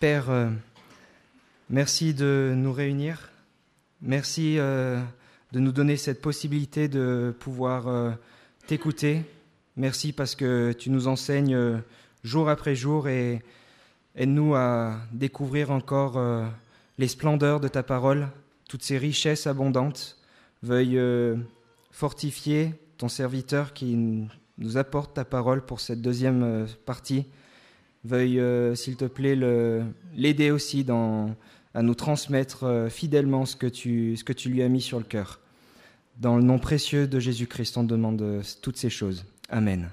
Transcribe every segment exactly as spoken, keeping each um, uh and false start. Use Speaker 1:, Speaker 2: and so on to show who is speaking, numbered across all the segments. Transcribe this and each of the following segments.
Speaker 1: Père, euh, merci de nous réunir. Merci euh, de nous donner cette possibilité de pouvoir euh, t'écouter. Merci parce que tu nous enseignes euh, jour après jour et aide-nous à découvrir encore euh, les splendeurs de ta parole, toutes ces richesses abondantes. Veuille euh, fortifier ton serviteur qui nous apporte ta parole pour cette deuxième euh, partie. Veuille, euh, s'il te plaît, le, l'aider aussi dans, à nous transmettre euh, fidèlement ce que, tu, ce que tu lui as mis sur le cœur. Dans le nom précieux de Jésus-Christ, on demande euh, toutes ces choses. Amen.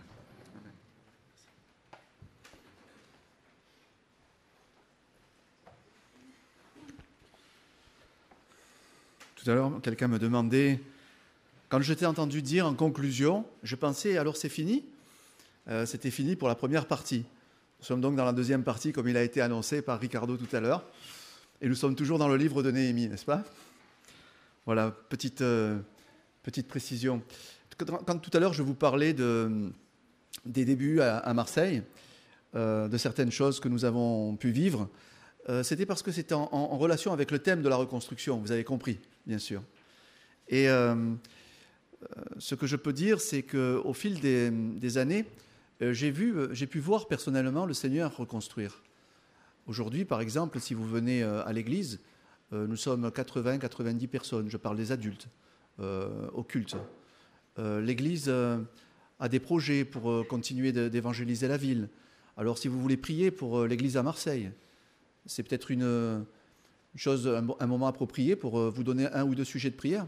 Speaker 2: Tout à l'heure, quelqu'un me demandait, quand je t'ai entendu dire en conclusion, je pensais, alors c'est fini ? euh, C'était fini pour la première partie. Nous sommes donc dans la deuxième partie, comme il a été annoncé par Ricardo tout à l'heure. Et nous sommes toujours dans le livre de Néhémie, n'est-ce pas ? Voilà, petite, euh, petite précision. Quand tout à l'heure je vous parlais de, des débuts à, à Marseille, euh, de certaines choses que nous avons pu vivre, euh, c'était parce que c'était en, en, en relation avec le thème de la reconstruction, vous avez compris, bien sûr. Et euh, ce que je peux dire, c'est qu'au fil des, des années, J'ai, vu, j'ai pu voir personnellement le Seigneur reconstruire. Aujourd'hui, par exemple, si vous venez à l'église, nous sommes quatre-vingts à quatre-vingt-dix personnes, je parle des adultes, euh, au culte. Euh, l'église a des projets pour continuer d'évangéliser la ville. Alors si vous voulez prier pour l'église à Marseille, c'est peut-être une chose, un moment approprié pour vous donner un ou deux sujets de prière.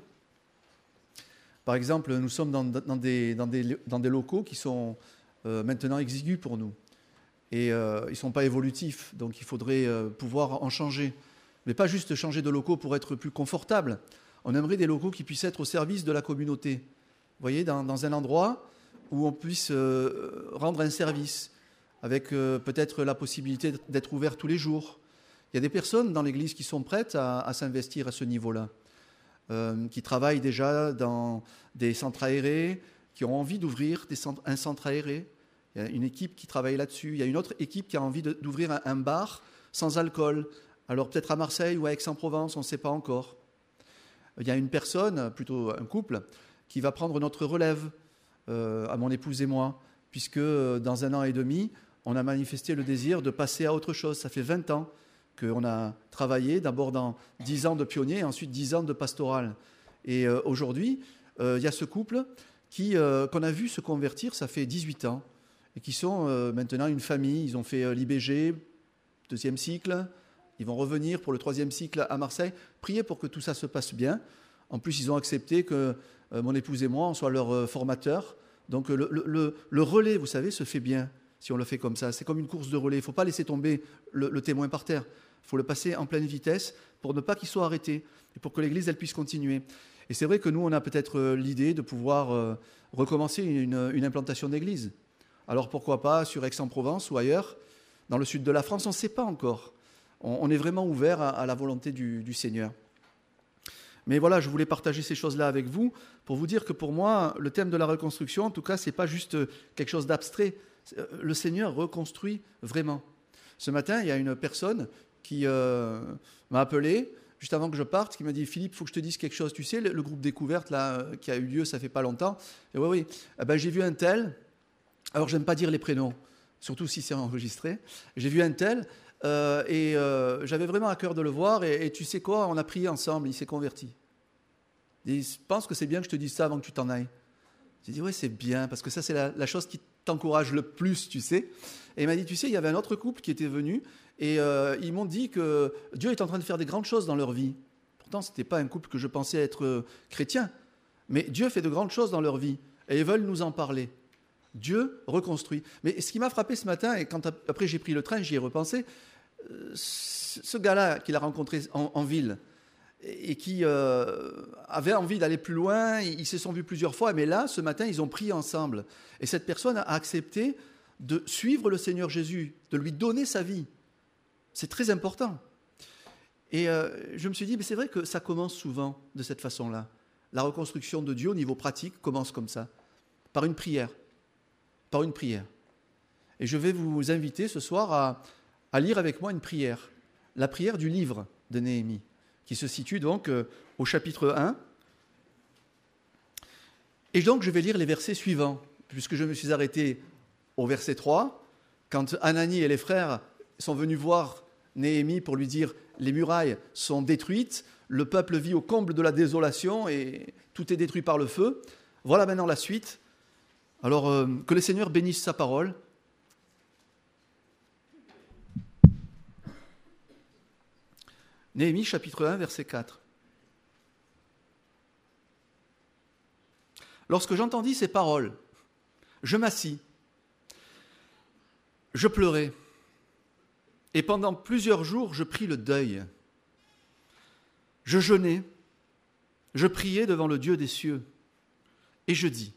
Speaker 2: Par exemple, nous sommes dans, dans, des, dans, des, dans des locaux qui sont Euh, maintenant exigus pour nous. Et euh, ils ne sont pas évolutifs, donc il faudrait euh, pouvoir en changer. Mais pas juste changer de locaux pour être plus confortable. On aimerait des locaux qui puissent être au service de la communauté. Vous voyez, dans, dans un endroit où on puisse euh, rendre un service, avec euh, peut-être la possibilité d'être ouvert tous les jours. Il y a des personnes dans l'Église qui sont prêtes à, à s'investir à ce niveau-là, euh, qui travaillent déjà dans des centres aérés, qui ont envie d'ouvrir des centres, un centre aéré. Il y a une équipe qui travaille là-dessus. Il y a une autre équipe qui a envie de, d'ouvrir un, un bar sans alcool. Alors peut-être à Marseille ou à Aix-en-Provence, on ne sait pas encore. Il y a une personne, plutôt un couple, qui va prendre notre relève, euh, à mon épouse et moi, puisque dans un an et demi, on a manifesté le désir de passer à autre chose. Ça fait vingt ans qu'on a travaillé, d'abord dans dix ans de pionnier, et ensuite dix ans de pastoral. Et euh, aujourd'hui, euh, il y a ce couple qui, euh, qu'on a vu se convertir, ça fait dix-huit ans, et qui sont euh, maintenant une famille. Ils ont fait euh, l'I B G, deuxième cycle, ils vont revenir pour le troisième cycle à Marseille. Priez pour que tout ça se passe bien. En plus, ils ont accepté que euh, mon épouse et moi, on soit leurs euh, formateurs. Donc le, le, le relais, vous savez, se fait bien si on le fait comme ça. C'est comme une course de relais. Il ne faut pas laisser tomber le, le témoin par terre. Il faut le passer en pleine vitesse pour ne pas qu'il soit arrêté et pour que l'Église elle puisse continuer. Et c'est vrai que nous, on a peut-être l'idée de pouvoir euh, recommencer une, une implantation d'église. Alors pourquoi pas sur Aix-en-Provence ou ailleurs, dans le sud de la France, on ne sait pas encore. On, on est vraiment ouvert à, à la volonté du, du Seigneur. Mais voilà, je voulais partager ces choses-là avec vous pour vous dire que pour moi, le thème de la reconstruction, en tout cas, ce n'est pas juste quelque chose d'abstrait. Le Seigneur reconstruit vraiment. Ce matin, il y a une personne qui euh, m'a appelé juste avant que je parte, qui m'a dit « Philippe, il faut que je te dise quelque chose. Tu sais, le, le groupe découverte là, qui a eu lieu, ça fait pas longtemps. » Et oui, oui, eh ben, j'ai vu un tel. Alors, je n'aime pas dire les prénoms, surtout si c'est enregistré. J'ai vu un tel euh, et euh, j'avais vraiment à cœur de le voir. Et, et tu sais quoi, on a prié ensemble, il s'est converti. Et je pense que c'est bien que je te dise ça avant que tu t'en ailles. J'ai dit « Oui, c'est bien, parce que ça, c'est la, la chose qui t'encourage le plus, tu sais. » Et il m'a dit « Tu sais, il y avait un autre couple qui était venu et euh, ils m'ont dit que Dieu est en train de faire des grandes choses dans leur vie. Pourtant, ce n'était pas un couple que je pensais être euh, chrétien. Mais Dieu fait de grandes choses dans leur vie et ils veulent nous en parler. Dieu reconstruit. » Mais ce qui m'a frappé ce matin, et quand après j'ai pris le train, j'y ai repensé, euh, ce gars-là qu'il a rencontré en, en ville et qui euh, avait envie d'aller plus loin, ils se sont vus plusieurs fois, mais là, ce matin, ils ont prié ensemble. Et cette personne a accepté de suivre le Seigneur Jésus, de lui donner sa vie. C'est très important. Et euh, je me suis dit, mais c'est vrai que ça commence souvent de cette façon-là. La reconstruction de Dieu au niveau pratique commence comme ça, par une prière. Par une prière. Et je vais vous inviter ce soir à, à lire avec moi une prière la prière du livre de Néhémie, qui se situe donc euh, au chapitre un. Et donc, je vais lire les versets suivants, puisque je me suis arrêté au verset trois, quand Hanani et les frères sont venus voir Néhémie pour lui dire « Les murailles sont détruites, le peuple vit au comble de la désolation et tout est détruit par le feu. » Voilà maintenant la suite. Alors, euh, que le Seigneur bénisse sa parole. Néhémie, chapitre un, verset quatre. Lorsque j'entendis ces paroles, je m'assis, je pleurais, et pendant plusieurs jours, je pris le deuil. Je jeûnais, je priais devant le Dieu des cieux, et je dis,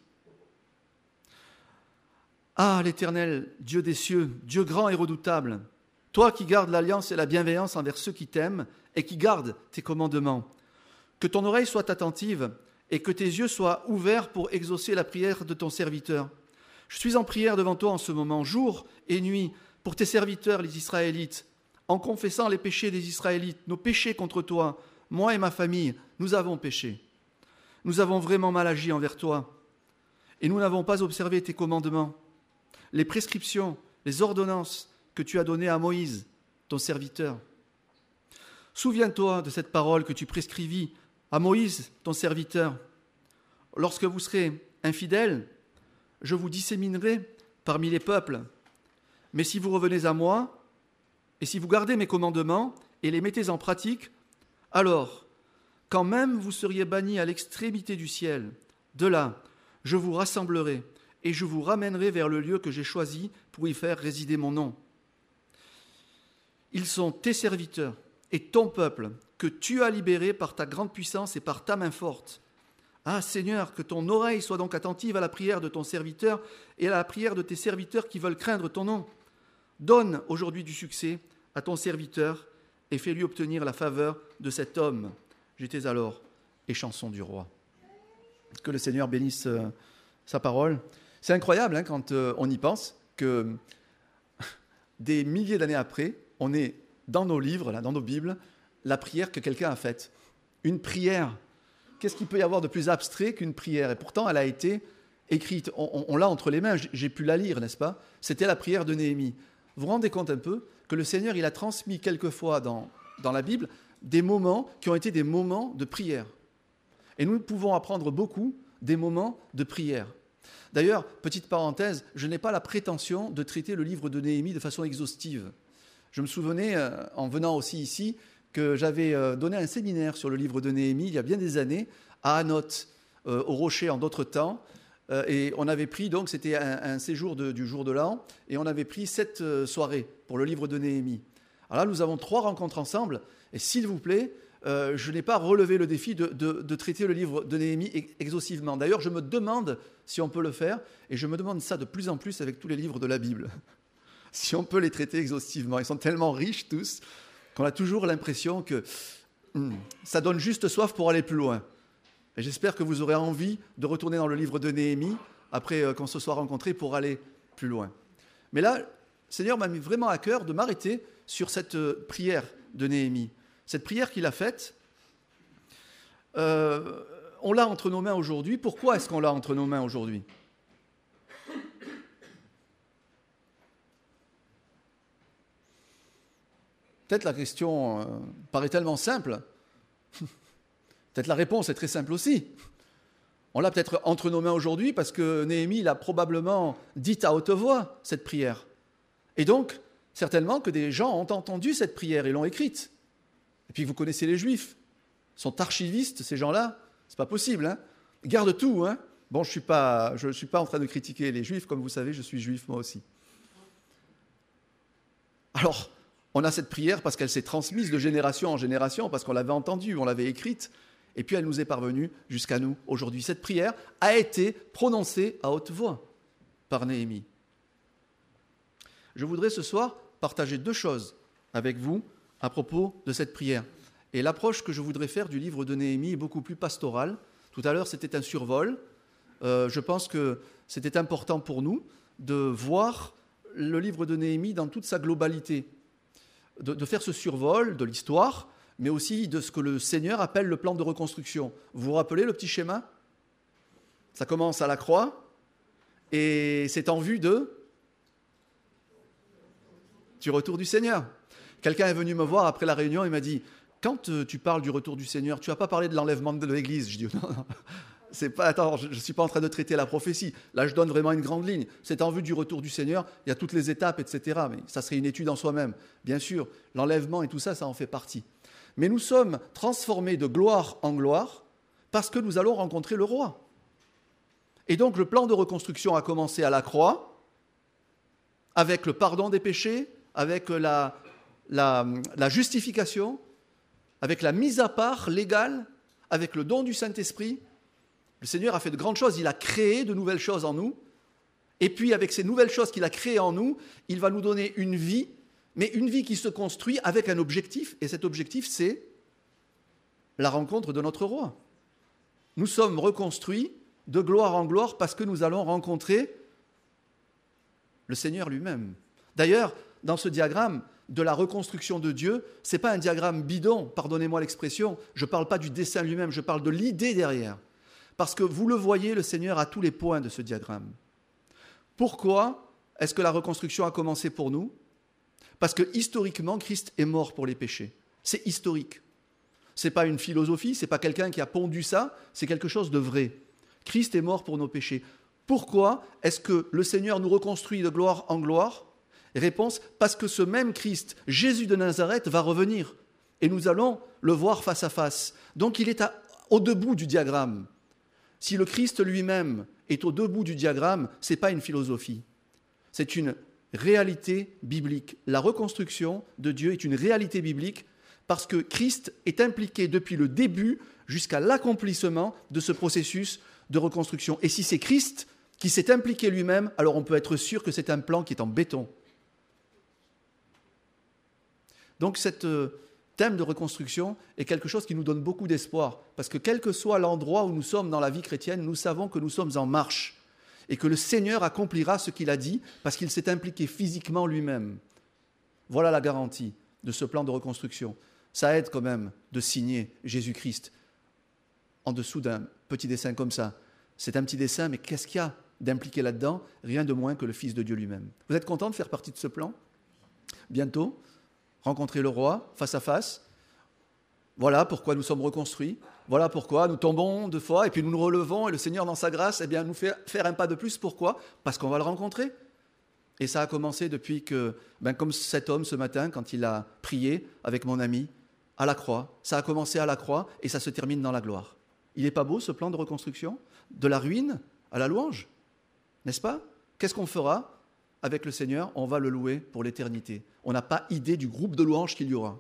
Speaker 2: « Ah, l'Éternel, Dieu des cieux, Dieu grand et redoutable, toi qui gardes l'alliance et la bienveillance envers ceux qui t'aiment et qui gardent tes commandements, que ton oreille soit attentive et que tes yeux soient ouverts pour exaucer la prière de ton serviteur. Je suis en prière devant toi en ce moment, jour et nuit, pour tes serviteurs, les Israélites, en confessant les péchés des Israélites, nos péchés contre toi. Moi et ma famille, nous avons péché. Nous avons vraiment mal agi envers toi, et nous n'avons pas observé tes commandements, les prescriptions, les ordonnances que tu as données à Moïse, ton serviteur. Souviens-toi de cette parole que tu prescrivis à Moïse, ton serviteur. Lorsque vous serez infidèles, je vous disséminerai parmi les peuples. Mais si vous revenez à moi, et si vous gardez mes commandements et les mettez en pratique, alors, quand même vous seriez bannis à l'extrémité du ciel, de là, je vous rassemblerai et je vous ramènerai vers le lieu que j'ai choisi pour y faire résider mon nom. Ils sont tes serviteurs et ton peuple que tu as libéré par ta grande puissance et par ta main forte. Ah Seigneur, que ton oreille soit donc attentive à la prière de ton serviteur et à la prière de tes serviteurs qui veulent craindre ton nom. Donne aujourd'hui du succès à ton serviteur et fais-lui obtenir la faveur de cet homme. J'étais alors échanson du roi. Que le Seigneur bénisse euh, sa parole. C'est incroyable hein, quand euh, on y pense que des milliers d'années après, on est dans nos livres, là, dans nos Bibles, la prière que quelqu'un a faite. Une prière. Qu'est-ce qu'il peut y avoir de plus abstrait qu'une prière ? Et pourtant, elle a été écrite. On, on, on l'a entre les mains, j'ai pu la lire, n'est-ce pas ? C'était la prière de Néhémie. Vous vous rendez compte un peu que le Seigneur, il a transmis quelquefois dans, dans la Bible des moments qui ont été des moments de prière. Et nous pouvons apprendre beaucoup des moments de prière. D'ailleurs, petite parenthèse, je n'ai pas la prétention de traiter le livre de Néhémie de façon exhaustive. Je me souvenais, euh, en venant aussi ici, que j'avais euh, donné un séminaire sur le livre de Néhémie il y a bien des années, à Hanoth, euh, au Rocher en d'autres temps. Euh, et on avait pris, donc c'était un, un séjour de, du jour de l'an, et on avait pris sept euh, soirées pour le livre de Néhémie. Alors là, nous avons trois rencontres ensemble, et s'il vous plaît, euh, je n'ai pas relevé le défi de, de, de traiter le livre de Néhémie exhaustivement. D'ailleurs, je me demande si on peut le faire, et je me demande ça de plus en plus avec tous les livres de la Bible. Si on peut les traiter exhaustivement. Ils sont tellement riches tous qu'on a toujours l'impression que hum, ça donne juste soif pour aller plus loin. Et j'espère que vous aurez envie de retourner dans le livre de Néhémie après euh, qu'on se soit rencontrés pour aller plus loin. Mais là, le Seigneur m'a mis vraiment à cœur de m'arrêter sur cette euh, prière de Néhémie. Cette prière qu'il a faite, euh, on l'a entre nos mains aujourd'hui. Pourquoi est-ce qu'on l'a entre nos mains aujourd'hui ? Peut-être la question euh, paraît tellement simple. Peut-être la réponse est très simple aussi. On l'a peut-être entre nos mains aujourd'hui parce que Néhémie l'a probablement dite à haute voix, cette prière. Et donc, certainement que des gens ont entendu cette prière et l'ont écrite. Et puis vous connaissez les Juifs. Ils sont archivistes, ces gens-là. C'est pas possible, hein. Ils gardent tout, hein. Bon, je suis pas, je suis pas en train de critiquer les Juifs. Comme vous savez, je suis juif moi aussi. Alors, on a cette prière parce qu'elle s'est transmise de génération en génération, parce qu'on l'avait entendue, on l'avait écrite, et puis elle nous est parvenue jusqu'à nous aujourd'hui. Cette prière a été prononcée à haute voix par Néhémie. Je voudrais ce soir partager deux choses avec vous à propos de cette prière. Et l'approche que je voudrais faire du livre de Néhémie est beaucoup plus pastorale. Tout à l'heure, c'était un survol. Euh, je pense que c'était important pour nous de voir le livre de Néhémie dans toute sa globalité. de, de faire ce survol de l'histoire, mais aussi de ce que le Seigneur appelle le plan de reconstruction. Vous vous rappelez le petit schéma ? Ça commence à la croix, et c'est en vue de... du retour du Seigneur. Quelqu'un est venu me voir après la réunion et m'a dit « Quand euh, tu parles du retour du Seigneur, tu n'as pas parlé de l'enlèvement de l'Église ?» Je dis « Non, non, c'est pas, attends, je ne suis pas en train de traiter la prophétie. Là, je donne vraiment une grande ligne. C'est en vue du retour du Seigneur, il y a toutes les étapes, et cetera. Mais ça serait une étude en soi-même. Bien sûr, l'enlèvement et tout ça, ça en fait partie. Mais nous sommes transformés de gloire en gloire parce que nous allons rencontrer le roi. Et donc, le plan de reconstruction a commencé à la croix, avec le pardon des péchés, avec la, la, la justification, avec la mise à part légale, avec le don du Saint-Esprit. Le Seigneur a fait de grandes choses, il a créé de nouvelles choses en nous. Et puis avec ces nouvelles choses qu'il a créées en nous, il va nous donner une vie, mais une vie qui se construit avec un objectif. Et cet objectif, c'est la rencontre de notre roi. Nous sommes reconstruits de gloire en gloire parce que nous allons rencontrer le Seigneur lui-même. D'ailleurs, dans ce diagramme de la reconstruction de Dieu, ce n'est pas un diagramme bidon, pardonnez-moi l'expression, je ne parle pas du dessin lui-même, je parle de l'idée derrière. Parce que vous le voyez, le Seigneur a tous les points de ce diagramme. Pourquoi est-ce que la reconstruction a commencé pour nous ? Parce que historiquement, Christ est mort pour les péchés. C'est historique. Ce n'est pas une philosophie, ce n'est pas quelqu'un qui a pondu ça, c'est quelque chose de vrai. Christ est mort pour nos péchés. Pourquoi est-ce que le Seigneur nous reconstruit de gloire en gloire ? Réponse, parce que ce même Christ, Jésus de Nazareth, va revenir. Et nous allons le voir face à face. Donc il est à, au debout du diagramme. Si le Christ lui-même est au debout du diagramme, ce n'est pas une philosophie. C'est une réalité biblique. La reconstruction de Dieu est une réalité biblique parce que Christ est impliqué depuis le début jusqu'à l'accomplissement de ce processus de reconstruction. Et si c'est Christ qui s'est impliqué lui-même, alors on peut être sûr que c'est un plan qui est en béton. Donc ce thème de reconstruction est quelque chose qui nous donne beaucoup d'espoir, parce que quel que soit l'endroit où nous sommes dans la vie chrétienne, nous savons que nous sommes en marche et que le Seigneur accomplira ce qu'il a dit parce qu'il s'est impliqué physiquement lui-même. Voilà la garantie de ce plan de reconstruction. Ça aide quand même de signer Jésus-Christ en dessous d'un petit dessin comme ça. C'est un petit dessin, mais qu'est-ce qu'il y a d'impliqué là-dedans ? Rien de moins que le Fils de Dieu lui-même. Vous êtes content de faire partie de ce plan ? Bientôt, rencontrer le roi face à face. Voilà pourquoi nous sommes reconstruits. Voilà pourquoi nous tombons deux fois et puis nous nous relevons et le Seigneur dans sa grâce eh bien, nous fait faire un pas de plus. Pourquoi ? Parce qu'on va le rencontrer. Et ça a commencé depuis que, ben, comme cet homme ce matin, quand il a prié avec mon ami, à la croix. Ça a commencé à la croix et ça se termine dans la gloire. Il n'est pas beau ce plan de reconstruction ? De la ruine à la louange, n'est-ce pas ? Qu'est-ce qu'on fera avec le Seigneur ? On va le louer pour l'éternité. On n'a pas idée du groupe de louanges qu'il y aura.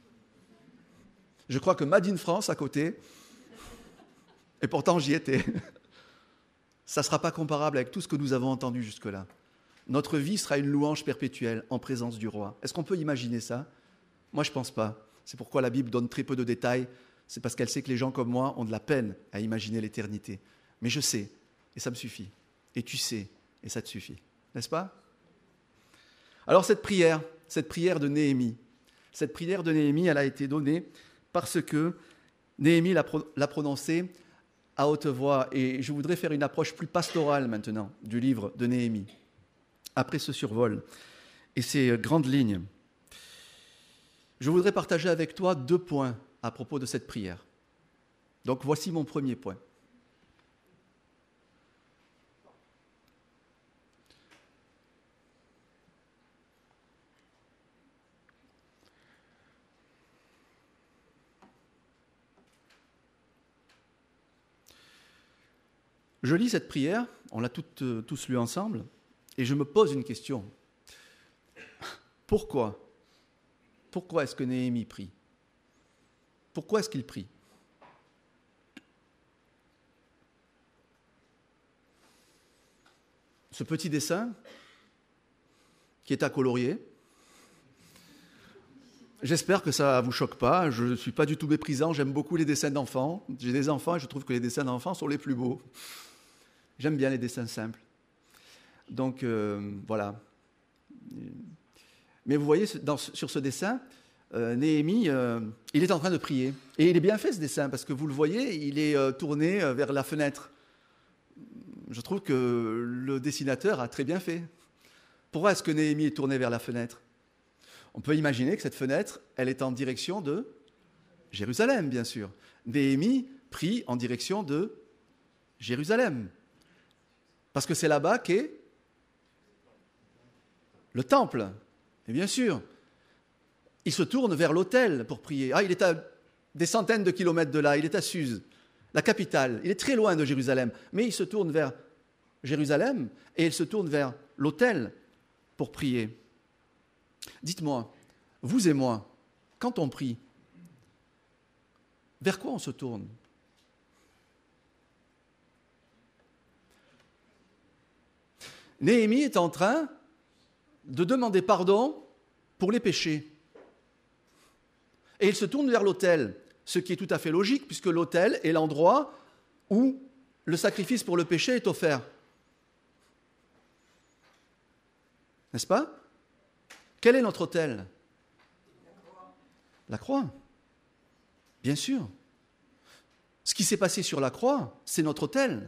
Speaker 2: Je crois que Made in France à côté, et pourtant j'y étais, ça ne sera pas comparable avec tout ce que nous avons entendu jusque-là. Notre vie sera une louange perpétuelle en présence du roi. Est-ce qu'on peut imaginer ça ? Moi, je ne pense pas. C'est pourquoi la Bible donne très peu de détails. C'est parce qu'elle sait que les gens comme moi ont de la peine à imaginer l'éternité. Mais je sais, et ça me suffit. Et tu sais, et ça te suffit. N'est-ce pas ? Alors cette prière, cette prière de Néhémie, cette prière de Néhémie, elle a été donnée parce que Néhémie l'a, pro- l'a prononcée à haute voix. Et je voudrais faire une approche plus pastorale maintenant du livre de Néhémie, après ce survol et ces grandes lignes. Je voudrais partager avec toi deux points à propos de cette prière. Donc voici mon premier point. Je lis cette prière, on l'a toutes, euh, tous lue ensemble, et je me pose une question. Pourquoi ? Pourquoi est-ce que Néhémie prie ? Pourquoi est-ce qu'il prie ? Ce petit dessin, qui est à colorier, j'espère que ça ne vous choque pas, je ne suis pas du tout méprisant, j'aime beaucoup les dessins d'enfants. J'ai des enfants et je trouve que les dessins d'enfants sont les plus beaux. J'aime bien les dessins simples. Donc, euh, voilà. Mais vous voyez, dans, sur ce dessin, euh, Néhémie, euh, il est en train de prier. Et il est bien fait ce dessin, parce que vous le voyez, il est euh, tourné vers la fenêtre. Je trouve que le dessinateur a très bien fait. Pourquoi est-ce que Néhémie est tourné vers la fenêtre? On peut imaginer que cette fenêtre, elle est en direction de Jérusalem, bien sûr. Néhémie prie en direction de Jérusalem. Parce que c'est là-bas qu'est le temple. Et bien sûr, il se tourne vers l'autel pour prier. Ah, il est à des centaines de kilomètres de là, il est à Suse, la capitale. Il est très loin de Jérusalem, mais il se tourne vers Jérusalem et il se tourne vers l'autel pour prier. Dites-moi, vous et moi, quand on prie, vers quoi on se tourne? Néhémie est en train de demander pardon pour les péchés. Et il se tourne vers l'autel, ce qui est tout à fait logique, puisque l'autel est l'endroit où le sacrifice pour le péché est offert. N'est-ce pas? Quel est notre autel? La croix. Bien sûr. Ce qui s'est passé sur la croix, c'est notre autel.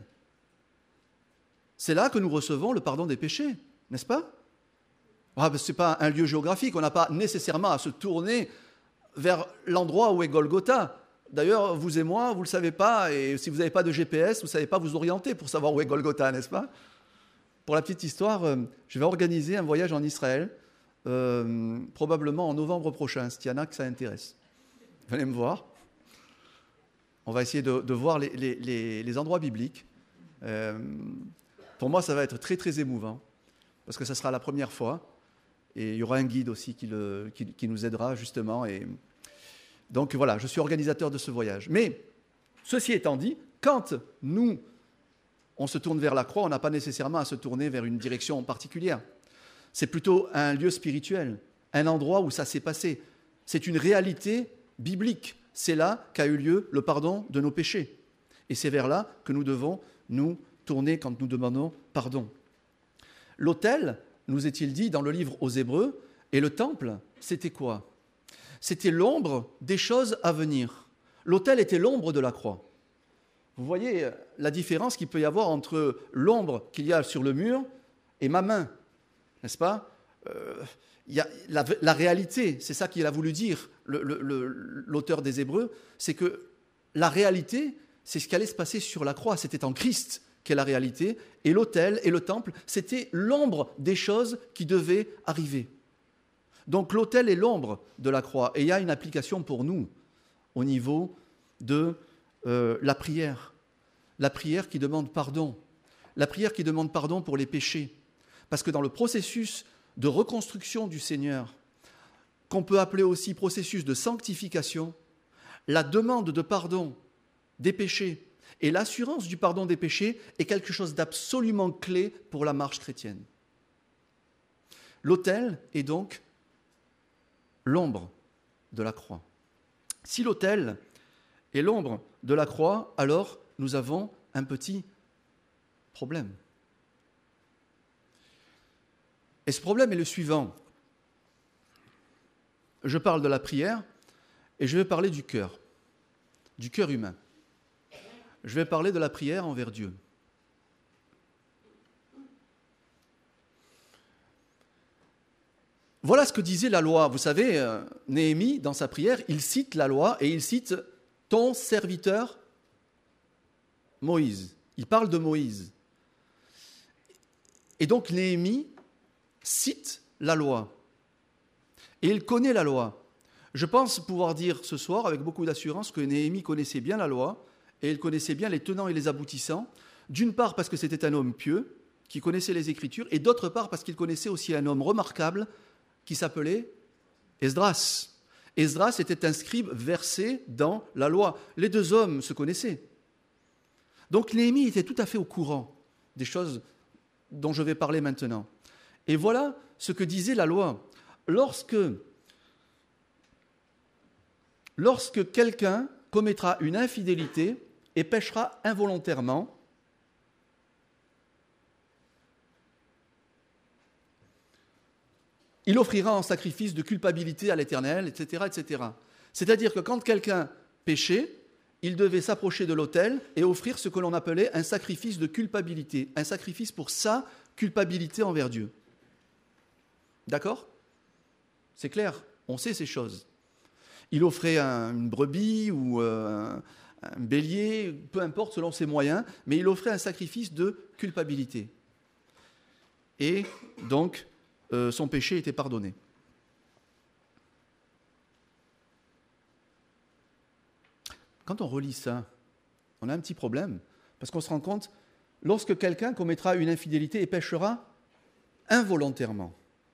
Speaker 2: C'est là que nous recevons le pardon des péchés, n'est-ce pas? Ah, ben, ce n'est pas un lieu géographique, on n'a pas nécessairement à se tourner vers l'endroit où est Golgotha. D'ailleurs, vous et moi, vous ne le savez pas, et si vous n'avez pas de G P S, vous ne savez pas vous orienter pour savoir où est Golgotha, n'est-ce pas? Pour la petite histoire, euh, je vais organiser un voyage en Israël, euh, probablement en novembre prochain, s'il y en a que ça intéresse. Venez me voir. On va essayer de, de voir les, les, les, les endroits bibliques. Euh, pour moi, ça va être très, très émouvant, parce que ça sera la première fois. Et il y aura un guide aussi qui, le, qui, qui nous aidera, justement. Et donc voilà, je suis organisateur de ce voyage. Mais, ceci étant dit, quand nous, on se tourne vers la croix, on n'a pas nécessairement à se tourner vers une direction particulière. C'est plutôt un lieu spirituel, un endroit où ça s'est passé. C'est une réalité biblique. C'est là qu'a eu lieu le pardon de nos péchés. Et c'est vers là que nous devons nous tourner quand nous demandons pardon. L'autel, nous est-il dit dans le livre aux Hébreux, et le temple, c'était quoi? C'était l'ombre des choses à venir. L'autel était l'ombre de la croix. Vous voyez la différence qu'il peut y avoir entre l'ombre qu'il y a sur le mur et ma main, n'est-ce pas? euh, il y a la, la réalité, c'est ça qu'il a voulu dire, le, le, le, l'auteur des Hébreux, c'est que la réalité, c'est ce qui allait se passer sur la croix, c'était en Christ qu'est la réalité, et l'autel et le temple, c'était l'ombre des choses qui devaient arriver. Donc l'autel est l'ombre de la croix, et il y a une application pour nous au niveau de euh, la prière. La prière qui demande pardon. La prière qui demande pardon pour les péchés. Parce que dans le processus de reconstruction du Seigneur, qu'on peut appeler aussi processus de sanctification, la demande de pardon des péchés et l'assurance du pardon des péchés est quelque chose d'absolument clé pour la marche chrétienne. L'autel est donc l'ombre de la croix. Si l'autel est l'ombre de la croix, alors nous avons un petit problème. Et ce problème est le suivant. Je parle de la prière et je vais parler du cœur, du cœur humain. Je vais parler de la prière envers Dieu. Voilà ce que disait la loi. Vous savez, Néhémie, dans sa prière, il cite la loi et il cite « ton serviteur Moïse ». Il parle de Moïse. Et donc Néhémie cite la loi. Et il connaît la loi. Je pense pouvoir dire ce soir, avec beaucoup d'assurance, que Néhémie connaissait bien la loi et il connaissait bien les tenants et les aboutissants, d'une part parce que c'était un homme pieux, qui connaissait les Écritures, et d'autre part parce qu'il connaissait aussi un homme remarquable qui s'appelait Esdras. Esdras était un scribe versé dans la loi. Les deux hommes se connaissaient. Donc Néhémie était tout à fait au courant des choses dont je vais parler maintenant. Et voilà ce que disait la loi. Lorsque, lorsque quelqu'un commettra une infidélité et péchera involontairement, il offrira en sacrifice de culpabilité à l'Éternel, et cetera, et cetera. C'est-à-dire que quand quelqu'un péchait, il devait s'approcher de l'autel et offrir ce que l'on appelait un sacrifice de culpabilité, un sacrifice pour sa culpabilité envers Dieu. D'accord ? C'est clair, on sait ces choses. Il offrait un, une brebis ou euh, un, un bélier, peu importe selon ses moyens, mais il offrait un sacrifice de culpabilité. Et donc, euh, son péché était pardonné. Quand on relit ça, on a un petit problème, parce qu'on se rend compte, lorsque quelqu'un commettra une infidélité et péchera involontairement.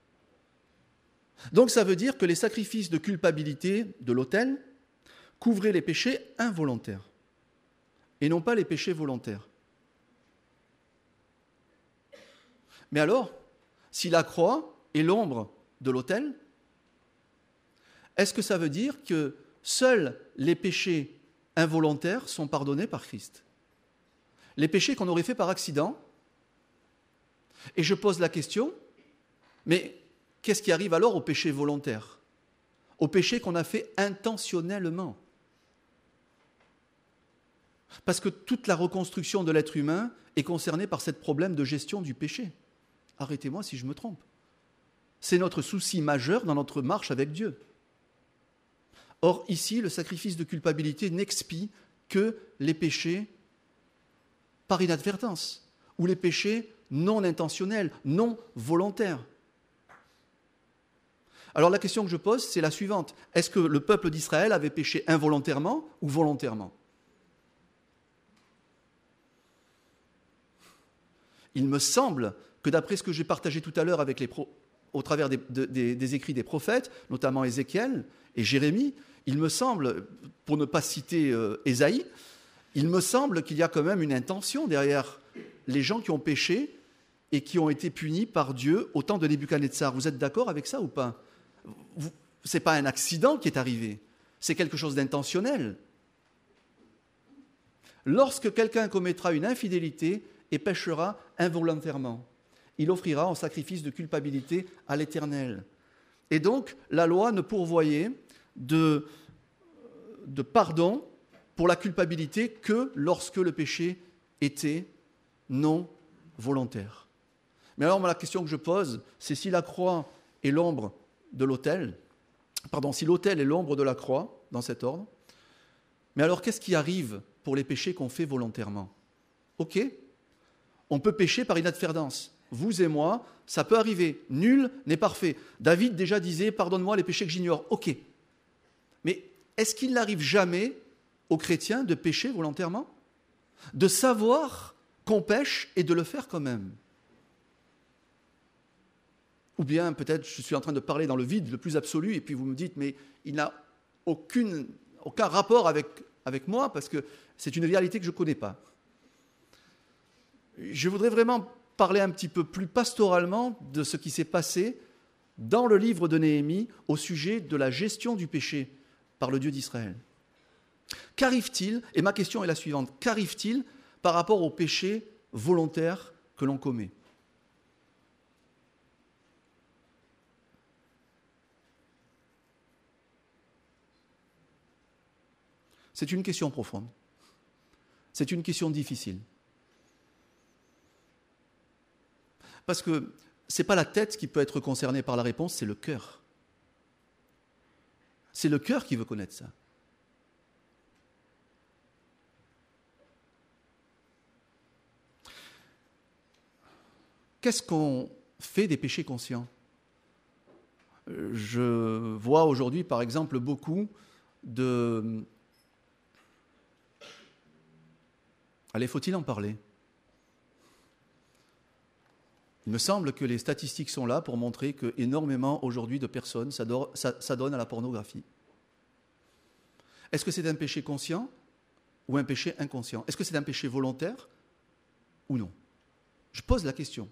Speaker 2: Donc ça veut dire que les sacrifices de culpabilité de l'autel couvraient les péchés involontaires, et non pas les péchés volontaires. Mais alors, si la croix est l'ombre de l'autel, est-ce que ça veut dire que seuls les péchés involontaires sont pardonnés par Christ? Les péchés qu'on aurait faits par accident. Et je pose la question, mais qu'est-ce qui arrive alors aux péchés volontaires? Aux péchés qu'on a fait intentionnellement? Parce que toute la reconstruction de l'être humain est concernée par ce problème de gestion du péché. Arrêtez-moi si je me trompe. C'est notre souci majeur dans notre marche avec Dieu. Or, ici, le sacrifice de culpabilité n'expie que les péchés par inadvertance, ou les péchés non intentionnels, non volontaires. Alors la question que je pose, c'est la suivante. Est-ce que le peuple d'Israël avait péché involontairement ou volontairement? Il me semble que d'après ce que j'ai partagé tout à l'heure avec les pro, au travers des, des, des écrits des prophètes, notamment Ézéchiel et Jérémie, il me semble, pour ne pas citer euh, Ésaïe, il me semble qu'il y a quand même une intention derrière les gens qui ont péché et qui ont été punis par Dieu au temps de Nebuchadnezzar. Vous êtes d'accord avec ça ou pas? Ce n'est pas un accident qui est arrivé, c'est quelque chose d'intentionnel. Lorsque quelqu'un commettra une infidélité et péchera involontairement, il offrira en sacrifice de culpabilité à l'Éternel. Et donc, la loi ne pourvoyait de, de pardon pour la culpabilité que lorsque le péché était non volontaire. Mais alors, moi, la question que je pose, c'est si la croix est l'ombre de l'autel, pardon, si l'autel est l'ombre de la croix, dans cet ordre, mais alors qu'est-ce qui arrive pour les péchés qu'on fait volontairement? Ok, on peut pécher par inadvertance. Vous et moi, ça peut arriver. Nul n'est parfait. David déjà disait « Pardonne-moi les péchés que j'ignore ». Ok. Mais est-ce qu'il n'arrive jamais aux chrétiens de pécher volontairement? De savoir qu'on pêche et de le faire quand même? Ou bien peut-être je suis en train de parler dans le vide le plus absolu et puis vous me dites « Mais il n'a aucune, aucun rapport avec, avec moi parce que c'est une réalité que je ne connais pas ». Je voudrais vraiment parler un petit peu plus pastoralement de ce qui s'est passé dans le livre de Néhémie au sujet de la gestion du péché par le Dieu d'Israël. Qu'arrive-t-il, et ma question est la suivante, qu'arrive-t-il par rapport au péché volontaire que l'on commet? C'est une question profonde. C'est une question difficile. Parce que ce n'est pas la tête qui peut être concernée par la réponse, c'est le cœur. C'est le cœur qui veut connaître ça. Qu'est-ce qu'on fait des péchés conscients? Je vois aujourd'hui, par exemple, beaucoup de... Allez, faut-il en parler? Il me semble que les statistiques sont là pour montrer qu'énormément aujourd'hui de personnes s'adonnent à la pornographie. Est-ce que c'est un péché conscient ou un péché inconscient? Est-ce que c'est un péché volontaire ou non? Je pose la question.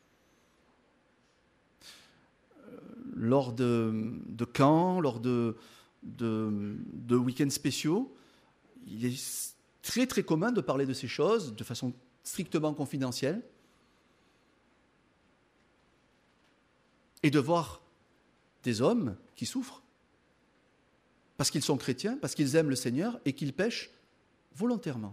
Speaker 2: Lors de, de camps, lors de, de, de week-ends spéciaux, il est très très commun de parler de ces choses de façon strictement confidentielle. Et de voir des hommes qui souffrent, parce qu'ils sont chrétiens, parce qu'ils aiment le Seigneur et qu'ils pêchent volontairement.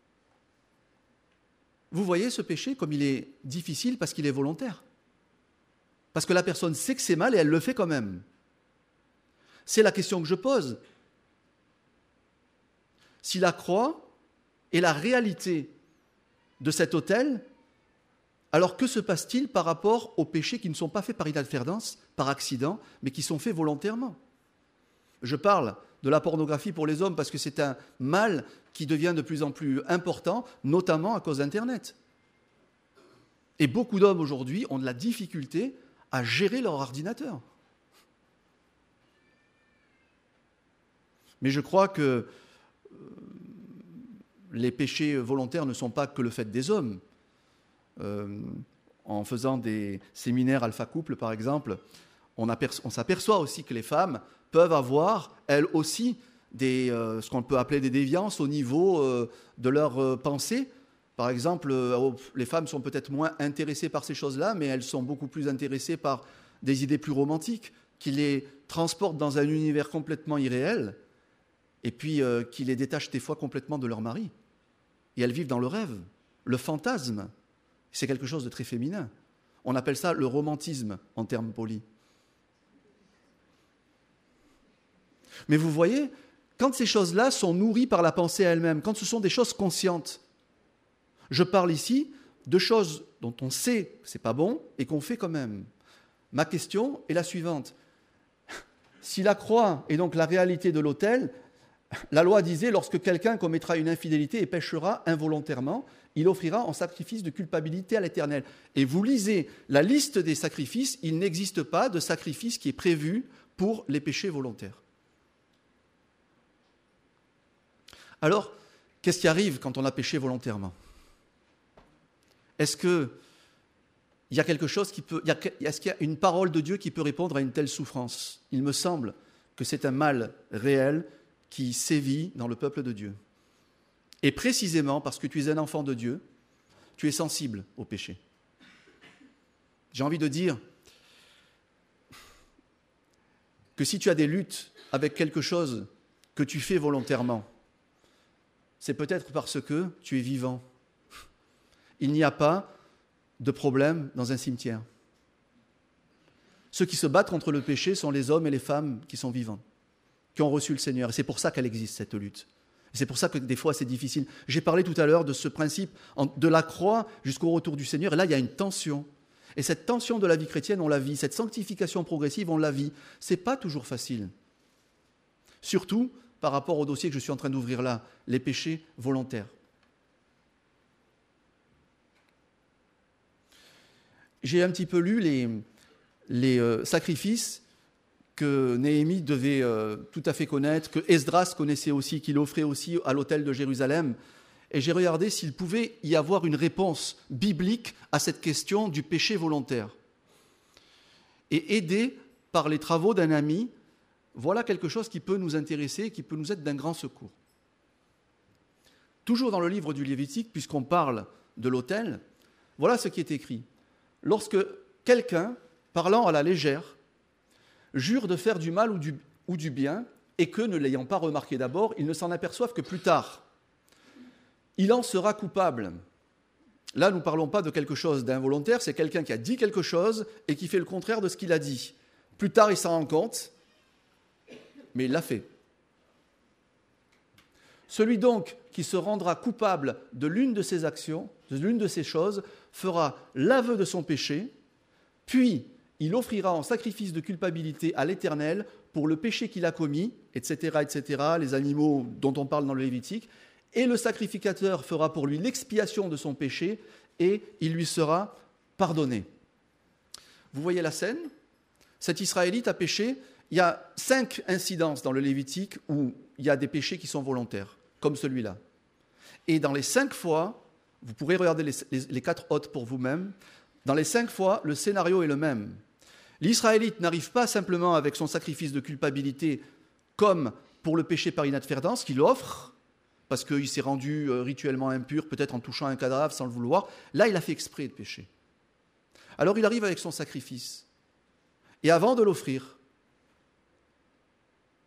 Speaker 2: Vous voyez ce péché comme il est difficile parce qu'il est volontaire. Parce que la personne sait que c'est mal et elle le fait quand même. C'est la question que je pose. Si la croix est la réalité de cet autel, alors que se passe-t-il par rapport aux péchés qui ne sont pas faits par inadvertance, par accident, mais qui sont faits volontairement ? Je parle de la pornographie pour les hommes parce que c'est un mal qui devient de plus en plus important, notamment à cause d'Internet. Et beaucoup d'hommes aujourd'hui ont de la difficulté à gérer leur ordinateur. Mais je crois que les péchés volontaires ne sont pas que le fait des hommes. Euh, en faisant des séminaires alpha couple, par exemple, on, aperçoit, on s'aperçoit aussi que les femmes peuvent avoir, elles aussi, des, euh, ce qu'on peut appeler des déviances au niveau euh, de leur euh, pensée. Par exemple, euh, les femmes sont peut-être moins intéressées par ces choses-là, mais elles sont beaucoup plus intéressées par des idées plus romantiques, qui les transportent dans un univers complètement irréel, et puis euh, qui les détachent des fois complètement de leur mari. Et elles vivent dans le rêve, le fantasme. C'est quelque chose de très féminin. On appelle ça le romantisme, en termes polis. Mais vous voyez, quand ces choses-là sont nourries par la pensée elle-même, quand ce sont des choses conscientes, je parle ici de choses dont on sait que ce n'est pas bon et qu'on fait quand même. Ma question est la suivante. Si la croix est donc la réalité de l'autel, la loi disait, lorsque quelqu'un commettra une infidélité et péchera involontairement, il offrira en sacrifice de culpabilité à l'Éternel. Et vous lisez la liste des sacrifices, il n'existe pas de sacrifice qui est prévu pour les péchés volontaires. Alors, qu'est-ce qui arrive quand on a péché volontairement ? Est-ce qu'il y a quelque chose qui peut, est-ce qu'il y a une parole de Dieu qui peut répondre à une telle souffrance ? Il me semble que c'est un mal réel qui sévit dans le peuple de Dieu. Et précisément parce que tu es un enfant de Dieu, tu es sensible au péché. J'ai envie de dire que si tu as des luttes avec quelque chose que tu fais volontairement, c'est peut-être parce que tu es vivant. Il n'y a pas de problème dans un cimetière. Ceux qui se battent contre le péché sont les hommes et les femmes qui sont vivants, qui ont reçu le Seigneur. Et c'est pour ça qu'elle existe, cette lutte. Et c'est pour ça que des fois, c'est difficile. J'ai parlé tout à l'heure de ce principe de la croix jusqu'au retour du Seigneur. Et là, il y a une tension. Et cette tension de la vie chrétienne, on la vit. Cette sanctification progressive, on la vit. Ce n'est pas toujours facile. Surtout par rapport au dossier que je suis en train d'ouvrir là, les péchés volontaires. J'ai un petit peu lu les, les euh, sacrifices que Néhémie devait euh, tout à fait connaître, que Esdras connaissait aussi, qu'il offrait aussi à l'autel de Jérusalem. Et j'ai regardé s'il pouvait y avoir une réponse biblique à cette question du péché volontaire. Et aidé par les travaux d'un ami, voilà quelque chose qui peut nous intéresser, qui peut nous être d'un grand secours. Toujours dans le livre du Lévitique, puisqu'on parle de l'autel, voilà ce qui est écrit. Lorsque quelqu'un, parlant à la légère, jure de faire du mal ou du, ou du bien, et que, ne l'ayant pas remarqué d'abord, il ne s'en aperçoive que plus tard, il en sera coupable. Là, nous ne parlons pas de quelque chose d'involontaire, c'est quelqu'un qui a dit quelque chose et qui fait le contraire de ce qu'il a dit. Plus tard, il s'en rend compte, mais il l'a fait. Celui donc qui se rendra coupable de l'une de ces actions, de l'une de ces choses, fera l'aveu de son péché, puis il offrira en sacrifice de culpabilité à l'Éternel pour le péché qu'il a commis, et cetera, et cetera, les animaux dont on parle dans le Lévitique, et le sacrificateur fera pour lui l'expiation de son péché, et il lui sera pardonné. Vous voyez la scène ? Cet Israélite a péché. Il y a cinq incidences dans le Lévitique où il y a des péchés qui sont volontaires, comme celui-là. Et dans les cinq fois, vous pourrez regarder les, les, les quatre autres pour vous-même, dans les cinq fois, le scénario est le même. L'Israélite n'arrive pas simplement avec son sacrifice de culpabilité comme pour le péché par inadvertance qu'il offre, parce qu'il s'est rendu rituellement impur, peut-être en touchant un cadavre sans le vouloir. Là, il a fait exprès de pécher. Alors il arrive avec son sacrifice. Et avant de l'offrir,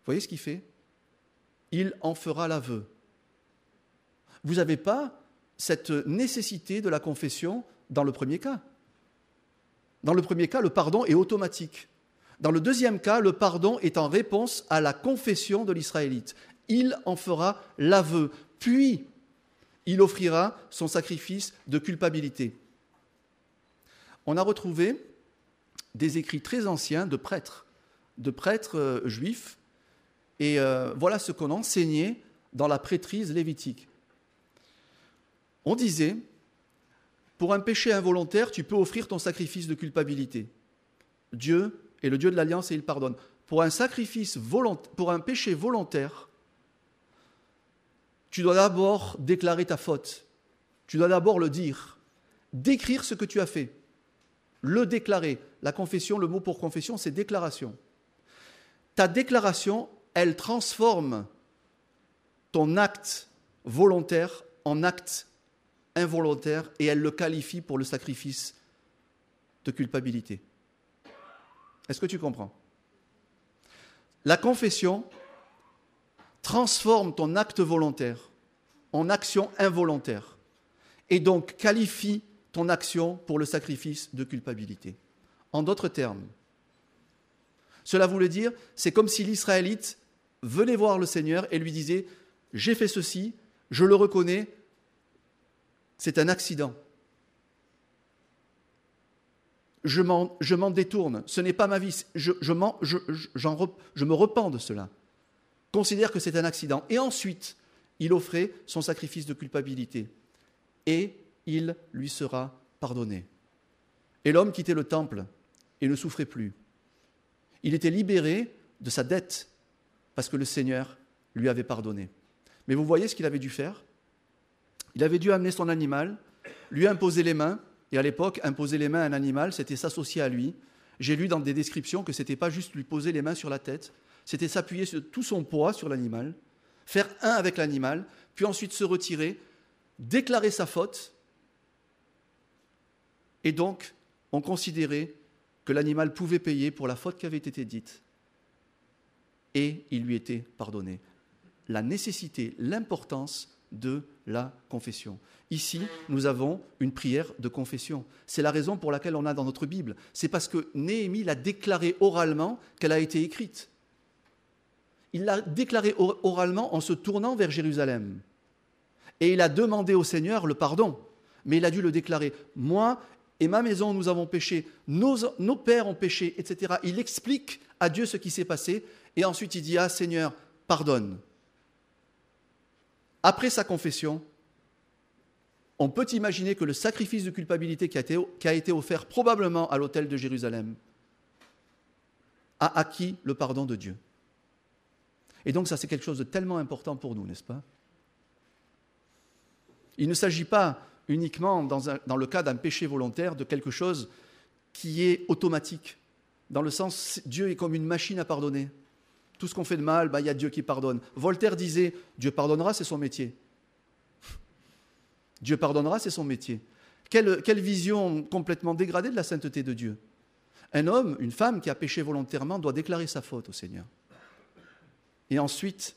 Speaker 2: voyez ce qu'il fait? Il en fera l'aveu. Vous n'avez pas cette nécessité de la confession dans le premier cas. Dans le premier cas, le pardon est automatique. Dans le deuxième cas, le pardon est en réponse à la confession de l'Israélite. Il en fera l'aveu, puis il offrira son sacrifice de culpabilité. On a retrouvé des écrits très anciens de prêtres, de prêtres euh, juifs, et euh, voilà ce qu'on enseignait dans la prêtrise lévitique. On disait, pour un péché involontaire, tu peux offrir ton sacrifice de culpabilité. Dieu est le Dieu de l'Alliance et il pardonne. Pour un sacrifice volontaire, pour un péché volontaire, tu dois d'abord déclarer ta faute. Tu dois d'abord le dire, décrire ce que tu as fait, le déclarer. La confession, le mot pour confession, c'est déclaration. Ta déclaration, elle transforme ton acte volontaire en acte involontaire et elle le qualifie pour le sacrifice de culpabilité. Est-ce que tu comprends? La confession transforme ton acte volontaire en action involontaire et donc qualifie ton action pour le sacrifice de culpabilité. En d'autres termes, cela voulait dire, c'est comme si l'Israélite venait voir le Seigneur et lui disait « J'ai fait ceci, je le reconnais, c'est un accident. Je m'en, je m'en détourne, ce n'est pas ma vie, je, je, m'en, je, j'en, je me repens de cela. Considère que c'est un accident. » Et ensuite, il offrait son sacrifice de culpabilité. Et il lui sera pardonné. Et l'homme quittait le temple et ne souffrait plus. Il était libéré de sa dette parce que le Seigneur lui avait pardonné. Mais vous voyez ce qu'il avait dû faire? Il avait dû amener son animal, lui imposer les mains, et à l'époque, imposer les mains à un animal, c'était s'associer à lui. J'ai lu dans des descriptions que ce n'était pas juste lui poser les mains sur la tête, c'était s'appuyer sur tout son poids sur l'animal, faire un avec l'animal, puis ensuite se retirer, déclarer sa faute, et donc on considérait que l'animal pouvait payer pour la faute qui avait été dite, et il lui était pardonné. La nécessité, l'importance de la confession. Ici, nous avons une prière de confession. C'est la raison pour laquelle on a dans notre Bible. C'est parce que Néhémie l'a déclaré oralement qu'elle a été écrite. Il l'a déclaré oralement en se tournant vers Jérusalem. Et il a demandé au Seigneur le pardon. Mais il a dû le déclarer. Moi et ma maison, nous avons péché. Nos, nos pères ont péché, et cetera. Il explique à Dieu ce qui s'est passé. Et ensuite, il dit, ah Seigneur, pardonne. Après sa confession, on peut imaginer que le sacrifice de culpabilité qui a été, qui a été offert probablement à l'autel de Jérusalem a acquis le pardon de Dieu. Et donc ça, c'est quelque chose de tellement important pour nous, n'est-ce pas? Il ne s'agit pas uniquement, dans, un, dans le cas d'un péché volontaire, de quelque chose qui est automatique, dans le sens, Dieu est comme une machine à pardonner. Tout ce qu'on fait de mal, ben, il y a Dieu qui pardonne. Voltaire disait, Dieu pardonnera, c'est son métier. Dieu pardonnera, c'est son métier. Quelle, quelle vision complètement dégradée de la sainteté de Dieu. Un homme, une femme qui a péché volontairement doit déclarer sa faute au Seigneur. Et ensuite,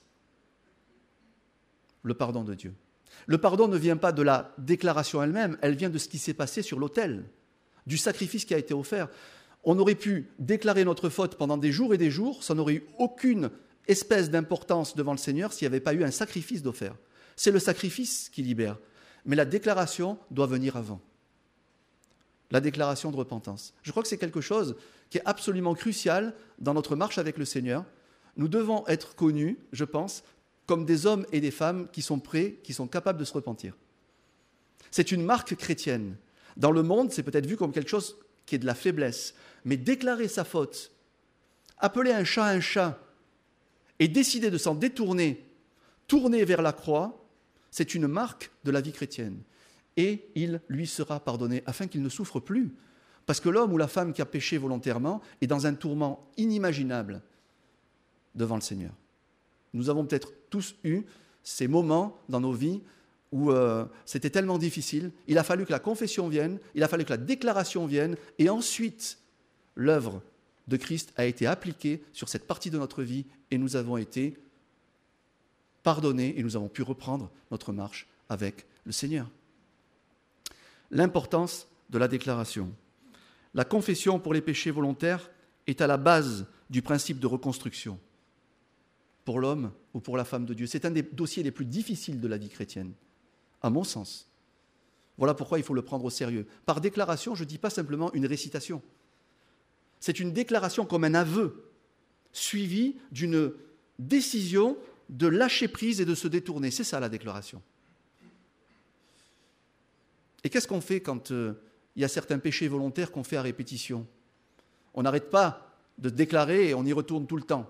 Speaker 2: le pardon de Dieu. Le pardon ne vient pas de la déclaration elle-même, elle vient de ce qui s'est passé sur l'autel, du sacrifice qui a été offert. On aurait pu déclarer notre faute pendant des jours et des jours, ça n'aurait eu aucune espèce d'importance devant le Seigneur s'il n'y avait pas eu un sacrifice d'offert. C'est le sacrifice qui libère, mais la déclaration doit venir avant. La déclaration de repentance. Je crois que c'est quelque chose qui est absolument crucial dans notre marche avec le Seigneur. Nous devons être connus, je pense, comme des hommes et des femmes qui sont prêts, qui sont capables de se repentir. C'est une marque chrétienne. Dans le monde, c'est peut-être vu comme quelque chose qui est de la faiblesse. Mais déclarer sa faute, appeler un chat un chat et décider de s'en détourner, tourner vers la croix, c'est une marque de la vie chrétienne. Et il lui sera pardonné afin qu'il ne souffre plus. Parce que l'homme ou la femme qui a péché volontairement est dans un tourment inimaginable devant le Seigneur. Nous avons peut-être tous eu ces moments dans nos vies où euh, c'était tellement difficile. Il a fallu que la confession vienne, il a fallu que la déclaration vienne, et ensuite, l'œuvre de Christ a été appliqué sur cette partie de notre vie et nous avons été pardonnés et nous avons pu reprendre notre marche avec le Seigneur. L'importance de la déclaration. La confession pour les péchés volontaires est à la base du principe de reconstruction pour l'homme ou pour la femme de Dieu. C'est un des dossiers les plus difficiles de la vie chrétienne, à mon sens. Voilà pourquoi il faut le prendre au sérieux. Par déclaration, je ne dis pas simplement une récitation. C'est une déclaration comme un aveu, suivi d'une décision de lâcher prise et de se détourner. C'est ça la déclaration. Et qu'est-ce qu'on fait quand euh, il y a certains péchés volontaires qu'on fait à répétition? On n'arrête pas de déclarer et on y retourne tout le temps.